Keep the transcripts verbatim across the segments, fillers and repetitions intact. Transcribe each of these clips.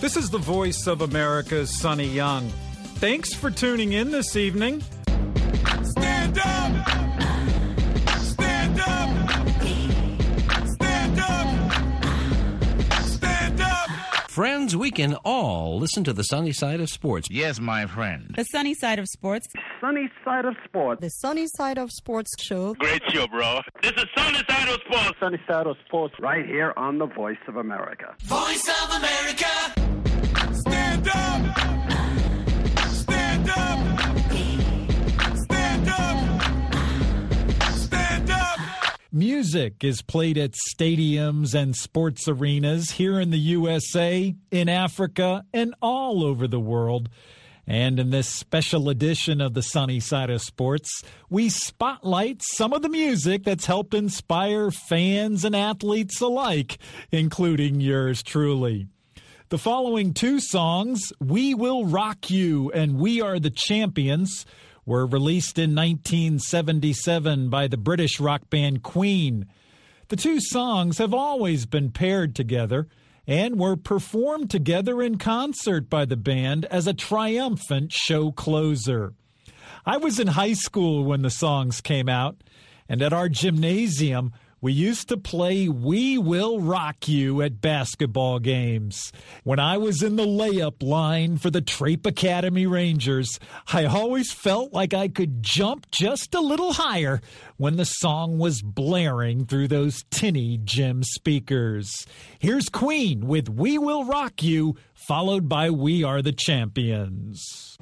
This is the voice of America's Sonny Young. Thanks for tuning in this evening. Stand up! Stand up! Stand up! Stand up! Friends, we can all listen to the sunny side of sports. Yes, my friend. The sunny side of sports. Sunny side of sports. The Sunny Side of Sports show. Great show, bro. This is Sunny Side of Sports. Sunny side of sports right here on the Voice of America. Voice of America! Stand up! Stand up! Stand up! Stand up! Music is played at stadiums and sports arenas here in the U S A, in Africa, and all over the world. And in this special edition of the Sunny Side of Sports, we spotlight some of the music that's helped inspire fans and athletes alike, including yours truly. The following two songs, We Will Rock You and We Are the Champions, were released in nineteen seventy-seven by the British rock band Queen. The two songs have always been paired together and were performed together in concert by the band as a triumphant show closer. I was in high school when the songs came out, and at our gymnasium, we used to play We Will Rock You at basketball games. When I was in the layup line for the Trape Academy Rangers, I always felt like I could jump just a little higher when the song was blaring through those tinny gym speakers. Here's Queen with We Will Rock You, followed by We Are the Champions.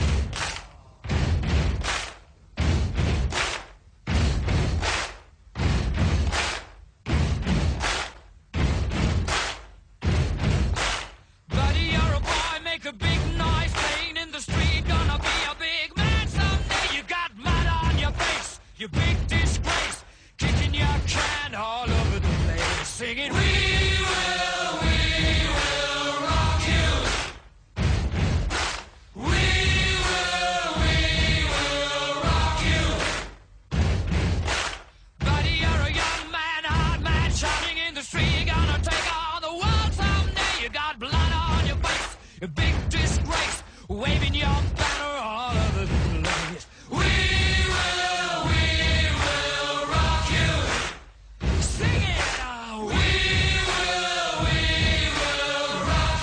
A big noise playing in the street, gonna be a big man someday. You got mud on your face, you big disgrace, kicking your can all over the place, singing, We will, we will rock you. We will, we will rock you. Buddy, you're a young man, hard man, shouting in the street, you're gonna take all the world someday. You got blood on your face, a big disgrace, waving your banner all over the place. We will, we will rock you. Sing it now. We will, we will rock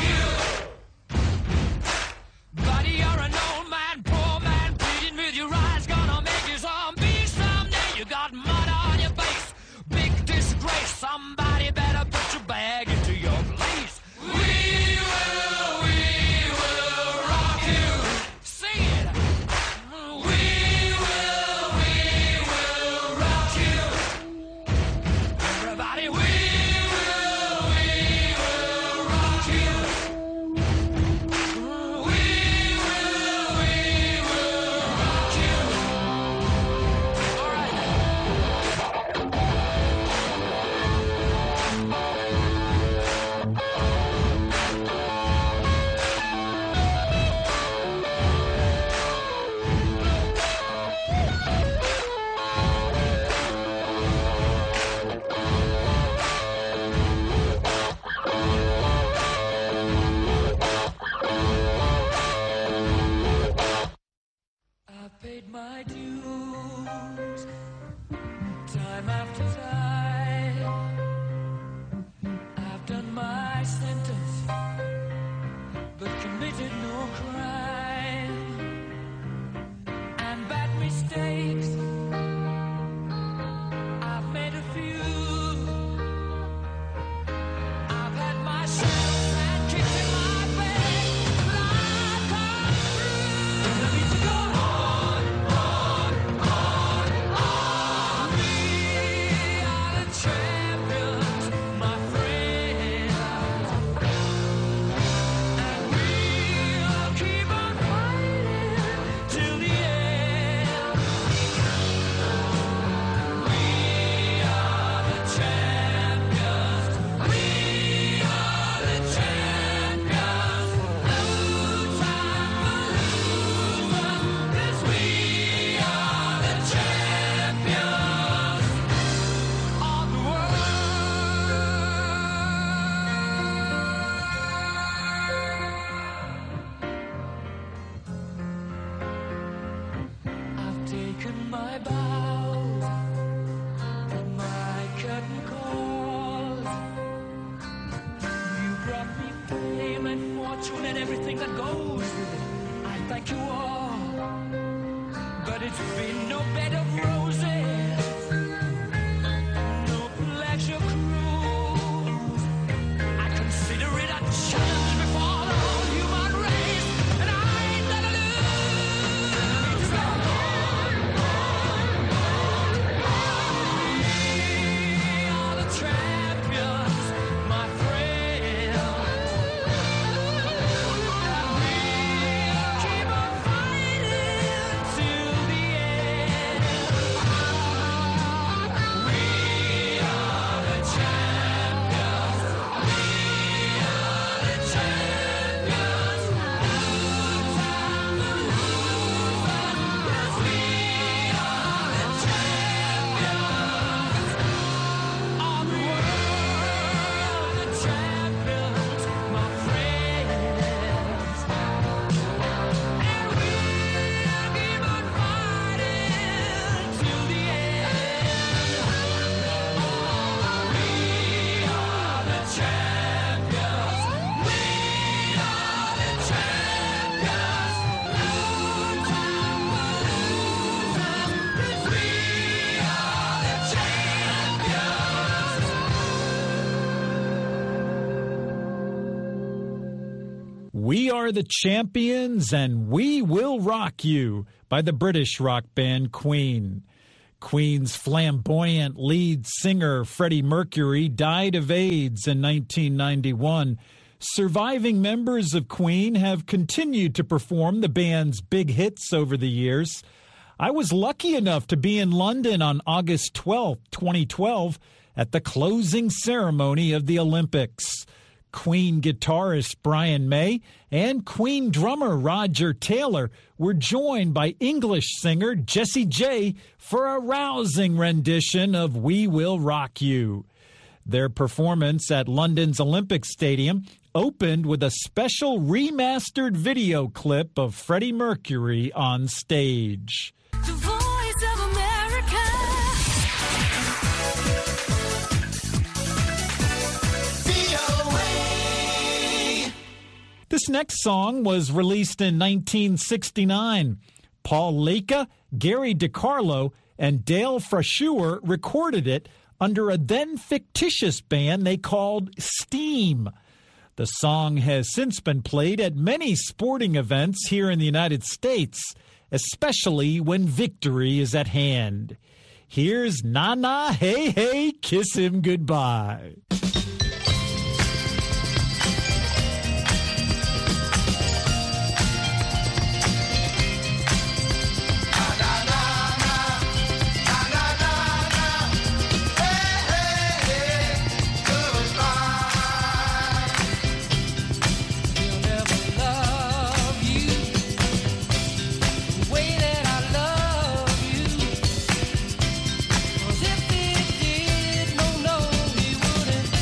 you. Buddy, you're an old man, poor man, pleading with your eyes, gonna make you zombie someday. You got mud on your face, big disgrace. Somebody better put your bag into your place. We will, we paid my dues, time after time. I've done my sentence, but committed no crime. And bad mistakes, I've made a few. I've had my shadows and kicks in my face, but I've come through. Let me to go on. We Are the Champions and We Will Rock You by the British rock band Queen. Queen's flamboyant lead singer Freddie Mercury died of AIDS in nineteen ninety-one. Surviving members of Queen have continued to perform the band's big hits over the years. I was lucky enough to be in London on August twelfth, twenty twelve, at the closing ceremony of the Olympics. Queen guitarist Brian May and Queen drummer Roger Taylor were joined by English singer Jessie J for a rousing rendition of We Will Rock You. Their performance at London's Olympic Stadium opened with a special remastered video clip of Freddie Mercury on stage. The voice of America. This next song was released in nineteen sixty-nine. Paul Leka, Gary DiCarlo, and Dale Frashuer recorded it under a then fictitious band they called Steam. The song has since been played at many sporting events here in the United States, especially when victory is at hand. Here's Na Na Hey Hey Kiss Him Goodbye. If he did, no, no, he wouldn't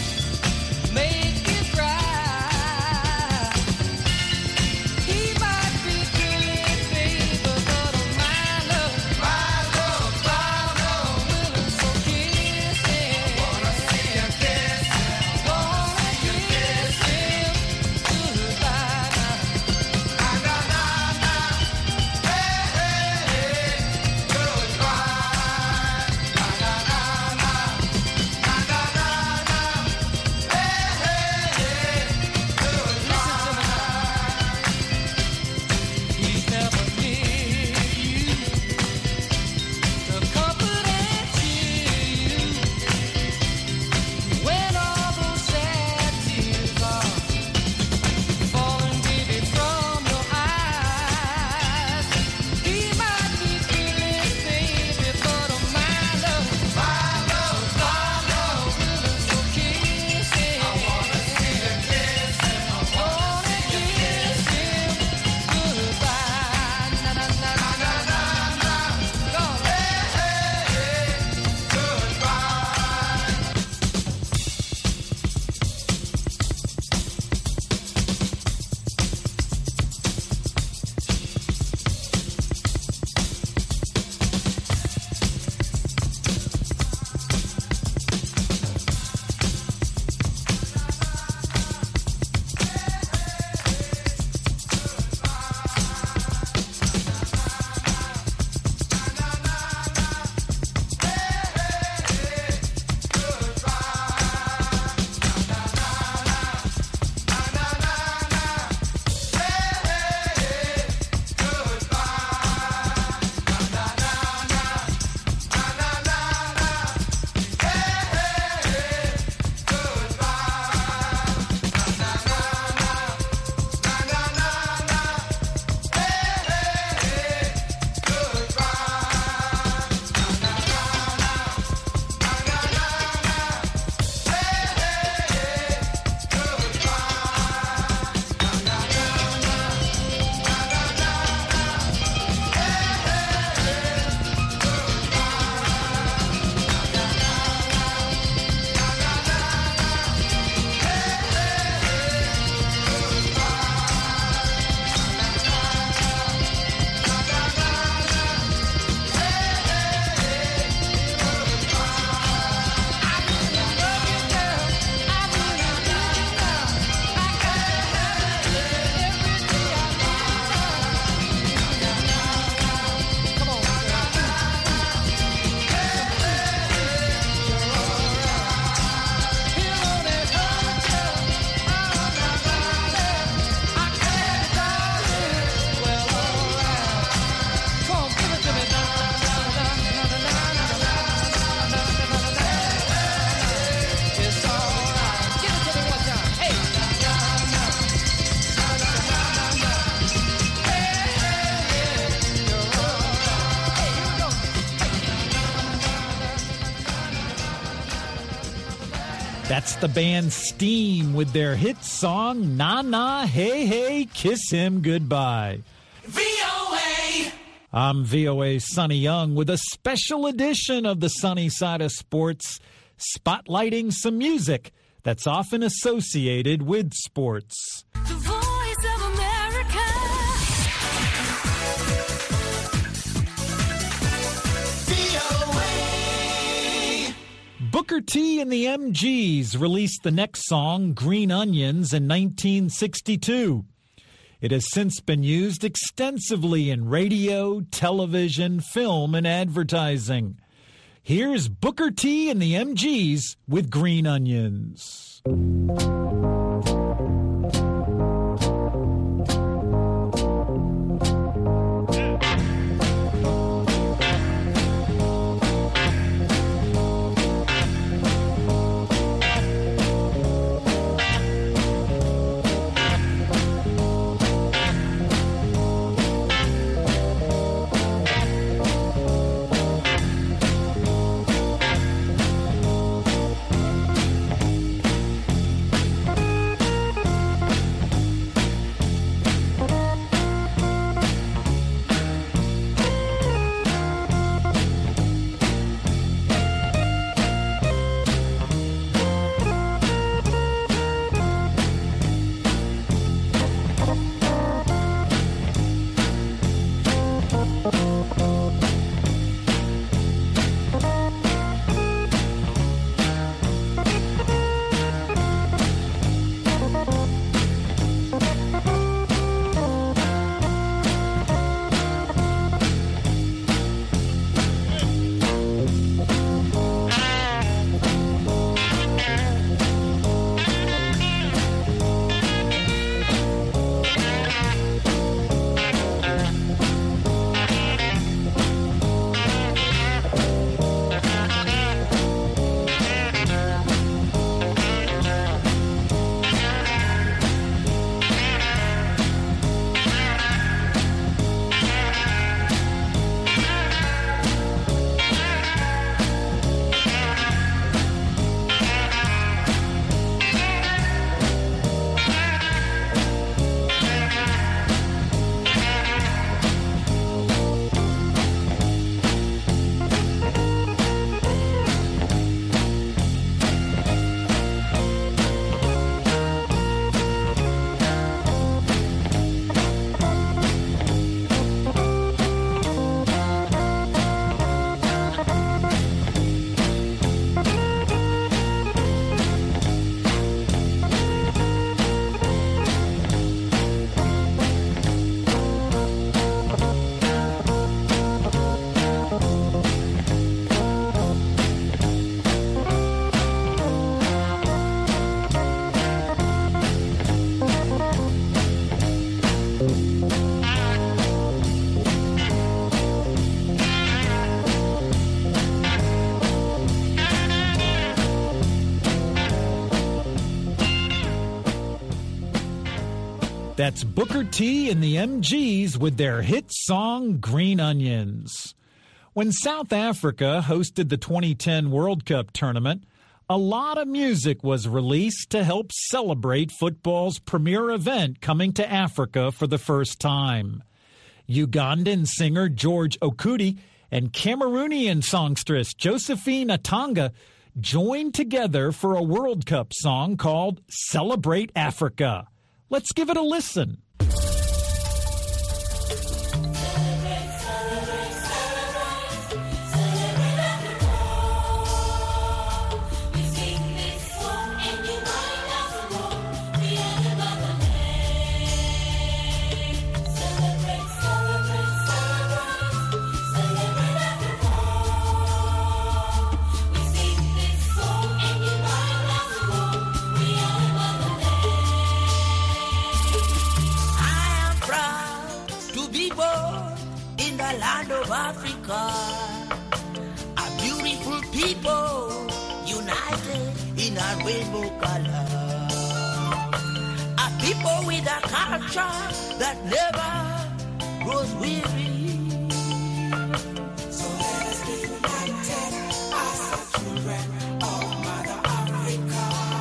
That's the band Steam with their hit song, Na Na Hey Hey, Kiss Him Goodbye. V O A! I'm V O A's Sonny Young with a special edition of the Sunny Side of Sports, spotlighting some music that's often associated with sports. The voice of America. V O A. Booker T and the M Gs released the next song, Green Onions, in nineteen sixty-two. It has since been used extensively in radio, television, film, and advertising. Here's Booker T and the M Gs with Green Onions. That's Booker T and the M Gs with their hit song, Green Onions. When South Africa hosted the twenty ten World Cup tournament, a lot of music was released to help celebrate football's premier event coming to Africa for the first time. Ugandan singer George Okuti and Cameroonian songstress Josephine Atanga joined together for a World Cup song called Celebrate Africa. Let's give it a listen. Land of Africa, a beautiful people united in a rainbow color, a people with a culture that never grows weary. So let us be united as the children of Mother Africa.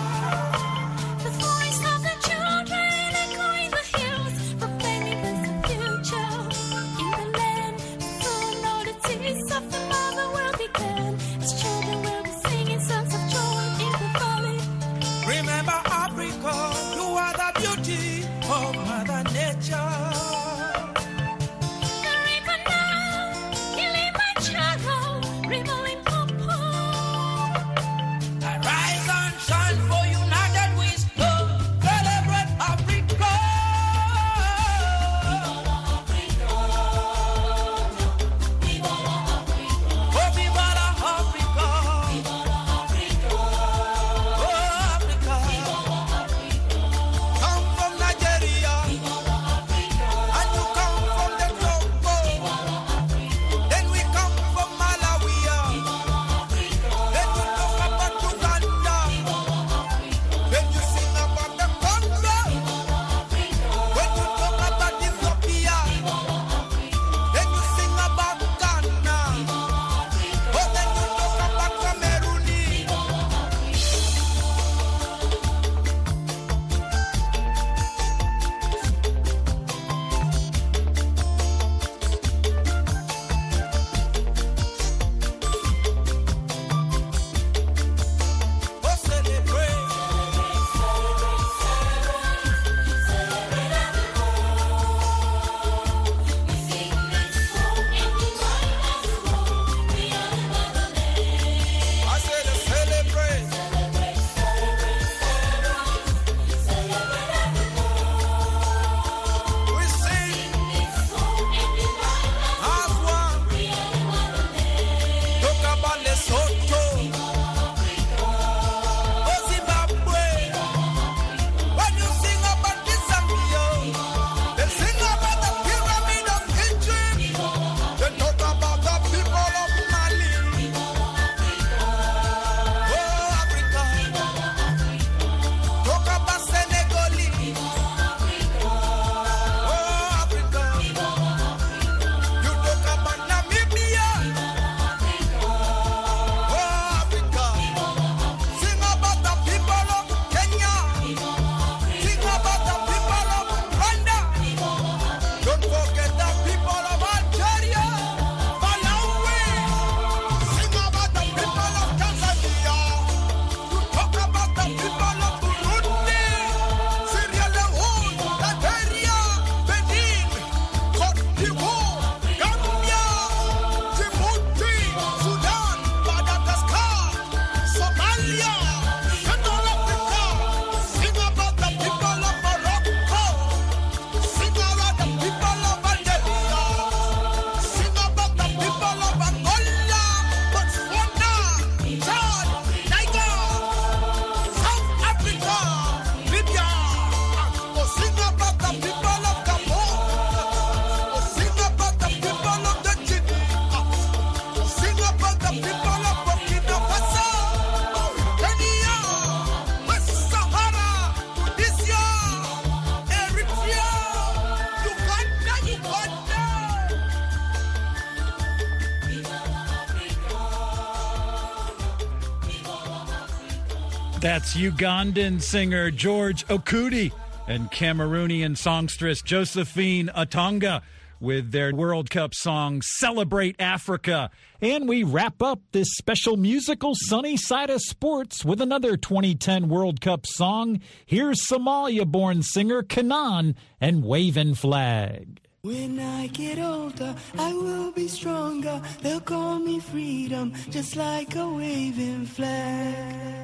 That's Ugandan singer George Okuti and Cameroonian songstress Josephine Atonga with their World Cup song Celebrate Africa. And we wrap up this special musical Sunny Side of Sports with another twenty ten World Cup song. Here's Somalia-born singer Kanan and Wavin' Flag. When I get older, I will be stronger. They'll call me freedom, just like a waving flag.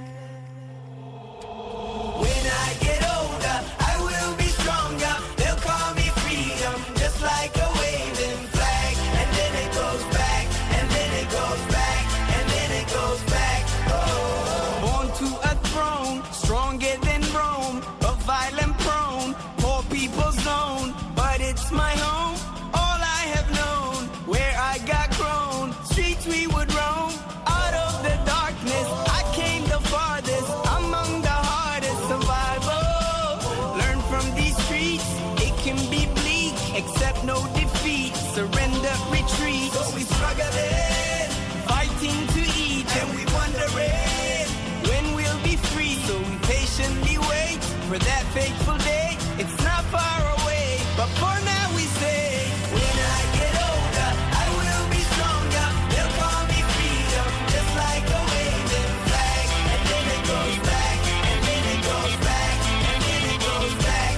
When I get older, I will be stronger. They'll call me freedom, just like a waving flag. And then it goes back, and then it goes back, and then it goes back. Oh. Born to a throne, stronger than Rome, but violent prone, poor people's zone. But it's my home, all I have known. Where I got grown, streets we would roam. Out of the darkness, I came the farthest. Among the hardest survival. Learn from these streets, it can be bleak. Accept no defeat, surrender, retreat. So we struggling, fighting to eat, and we wondering when we'll be free. So we patiently wait for that fateful day. It's not far away, but for now we say, when I get older, I will be stronger. They'll call me freedom, just like a waving flag. And then it goes back, and then it goes back, and then it goes back.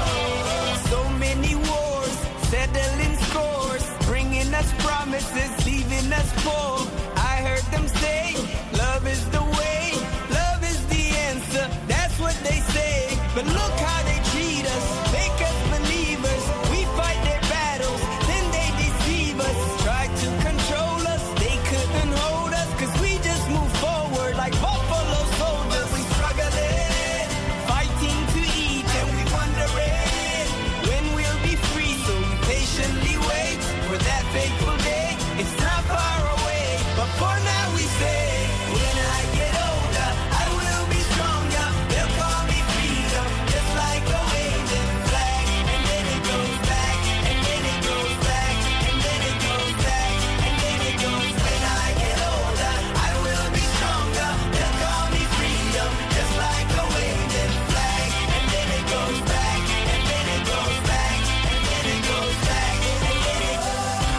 Oh. So many wars, settling scores, bringing us promises, leaving us poor. I heard them say, love is the way, love is the answer. That's what they say, but look how they treat us, make us believers. We fight their battles, then they deceive us. Try to control us, they couldn't hold us, cause we just move forward like buffalo soldiers. We struggling, fighting to eat, and we wondering when we'll be free. So we patiently wait for that fateful day. It's not far away, but for now we say, when I get older, I will be stronger. They'll call me freedom, just like a waving flag. And then it goes back, and then it goes back, and then it goes back, and then it goes. When I get older, I will be stronger. They'll call me freedom, just like a waving flag. And then it goes back, and then it goes back, and then it goes back, and then it goes.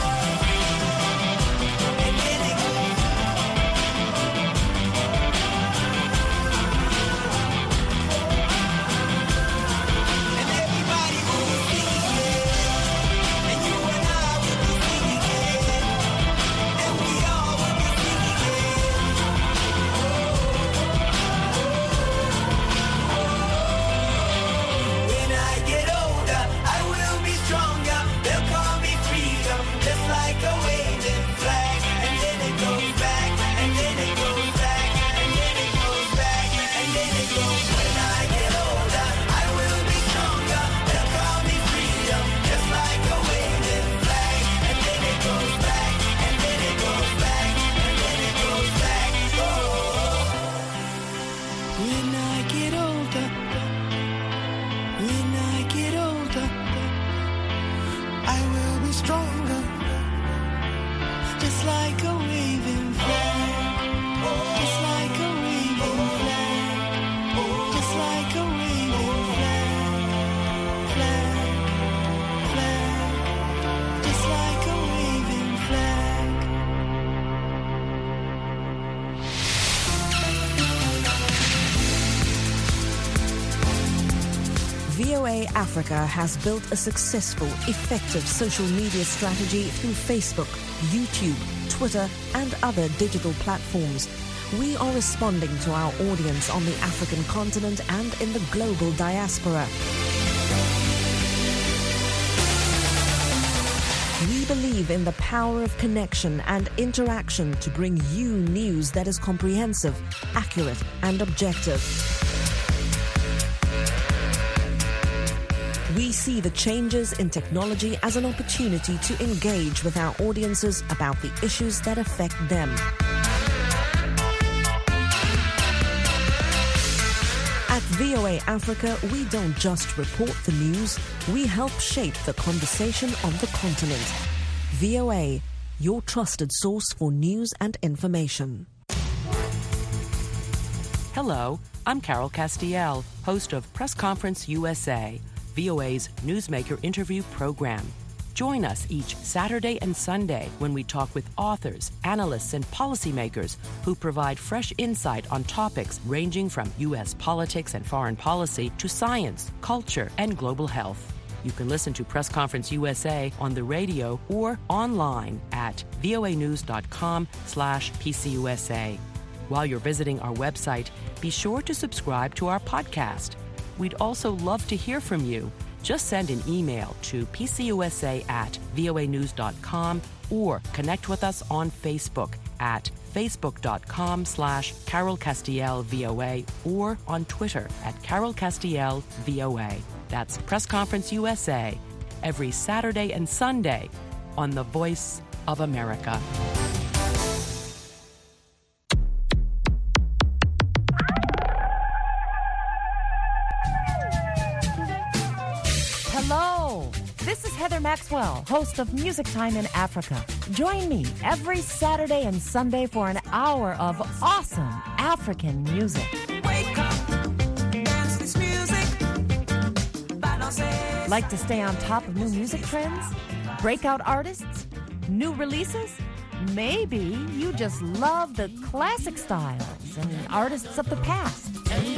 And then it goes. And everybody will be singing it, and you and I will be singing it, and we all will be singing it. When I get older, I will be stronger. They'll call me freedom, just like a waving flag. And then it goes back, and then it goes back, and then it goes back, and then it goes. When I get older, I will be stronger. They'll call me freedom, just like a waving flag. And then it goes back, and then it goes back, and then it goes back. Oh. When I get older, when I get older, I will be stronger, just like a waving flag, just like a waving flag, just like a waving flag, flag, flag, just like a waving flag. V O A Africa has built a successful, effective social media strategy through Facebook, YouTube, Twitter, and other digital platforms. We are responding to our audience on the African continent and in the global diaspora. We believe in the power of connection and interaction to bring you news that is comprehensive, accurate, and objective. We see the changes in technology as an opportunity to engage with our audiences about the issues that affect them. At V O A Africa, we don't just report the news, we help shape the conversation on the continent. V O A, your trusted source for news and information. Hello, I'm Carol Castiel, host of Press Conference U S A, V O A's newsmaker interview program. Join us each Saturday and Sunday when we talk with authors, analysts, and policymakers who provide fresh insight on topics ranging from U S politics and foreign policy to science, culture, and global health. You can listen to Press Conference U S A on the radio or online at voanews.com slash PCUSA. While you're visiting our website, be sure to subscribe to our podcast. We'd also love to hear from you. Just send an email to pcusa at voanews.com or connect with us on Facebook at facebook.com slash Carol Castiel VOA or on Twitter at Carol Castiel VOA. That's Press Conference U S A, every Saturday and Sunday on The Voice of America. Hello, this is Heather Maxwell, host of Music Time in Africa. Join me every Saturday and Sunday for an hour of awesome African music. Wake up, dance this music. Balance. Like to stay on top of new music trends? Breakout artists? New releases? Maybe you just love the classic styles and artists of the past.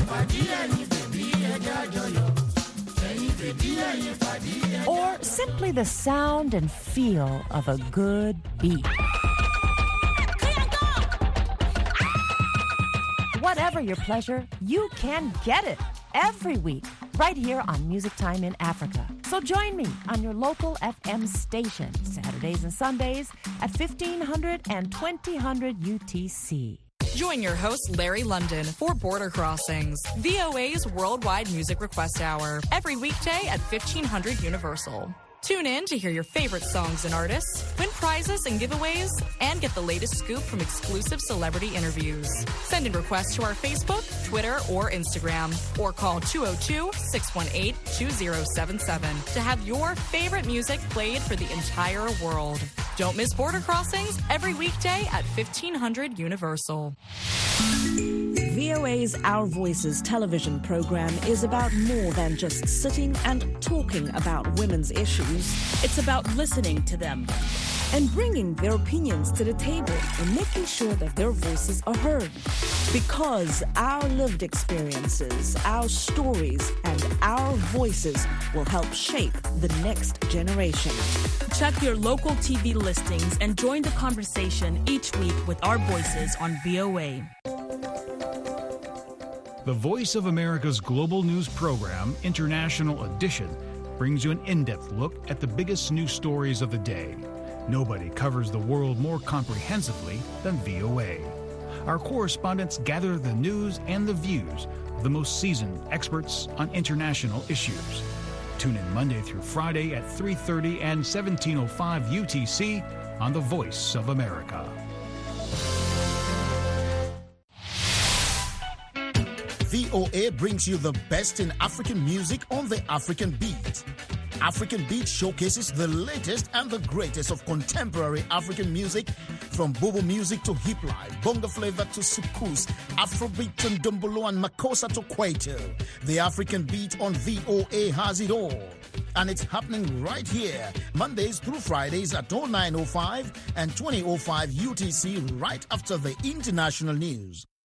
Or simply the sound and feel of a good beat. Whatever your pleasure, you can get it every week right here on Music Time in Africa. So join me on your local F M station, Saturdays and Sundays at fifteen hundred and twenty hundred U T C. Join your host, Larry London, for Border Crossings, V O A's worldwide music request hour, every weekday at fifteen hundred Universal. Tune in to hear your favorite songs and artists, win prizes and giveaways, and get the latest scoop from exclusive celebrity interviews. Send in requests to our Facebook, Twitter, or Instagram, or call two oh two, six one eight, two oh seven seven to have your favorite music played for the entire world. Don't miss Border Crossings every weekday at fifteen hundred Universal. V O A's Our Voices television program is about more than just sitting and talking about women's issues. It's about listening to them and bringing their opinions to the table and making sure that their voices are heard. Because our lived experiences, our stories, and our voices will help shape the next generation. Check your local T V listings and join the conversation each week with our voices on V O A. The Voice of America's global news program, International Edition, brings you an in-depth look at the biggest news stories of the day. Nobody covers the world more comprehensively than V O A. Our correspondents gather the news and the views of the most seasoned experts on international issues. Tune in Monday through Friday at three thirty and seventeen oh five U T C on The Voice of America. V O A brings you the best in African music on the African Beat. African Beat showcases the latest and the greatest of contemporary African music, from bobo music to hip life, bongo flavor to soukous, Afrobeat and dumbolo and makossa to kwaito. The African Beat on V O A has it all. And it's happening right here, Mondays through Fridays at oh nine oh five and twenty oh five U T C, right after the international news.